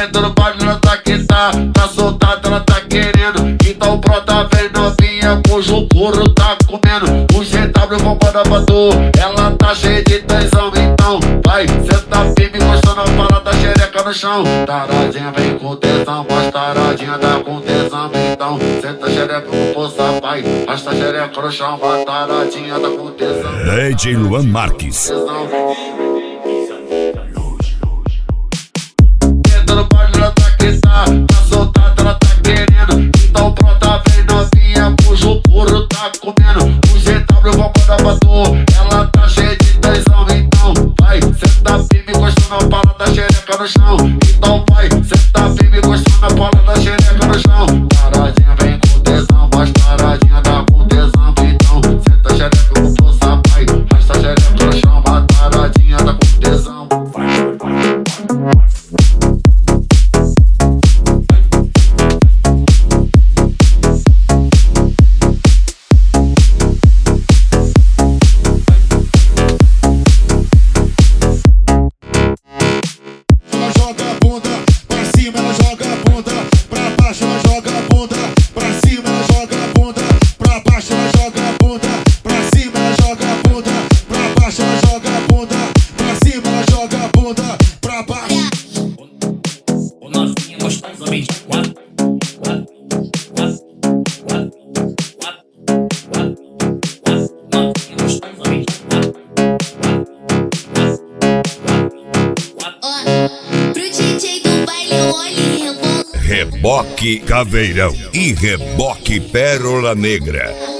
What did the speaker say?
Entra no baile, ela tá que tá soltada, ela tá querendo. Então brota, vem novinha, cujo couro tá comendo. O GW vambora pra tu, ela tá cheia de tesão. Então vai, senta firme, encostando a parada, xereca no chão. Taradinha vem com tesão, mas taradinha tá com tesão. Então senta xereca com força, vai, arrasta xereca no chão. A taradinha tá com tesão. DJ Luan Marques. Entra no baile, ela tá que tá soltada, ela tá querendo. Então brota, vem novinha, cujo couro tá comendo. O GW vambora pra tu, ela tá cheia de tesão. Então vai, senta firme, encostando a parada, xereca no chão. Então vai, senta firme, encostando a parada, xereca no chão. Taradinha vem com tesão, mas taradinha tá com tesão. Então senta xereca com força, vai, arrasta xereca no chão. A taradinha tá com tesão. Reboque Caveirão e Reboque Pérola Negra.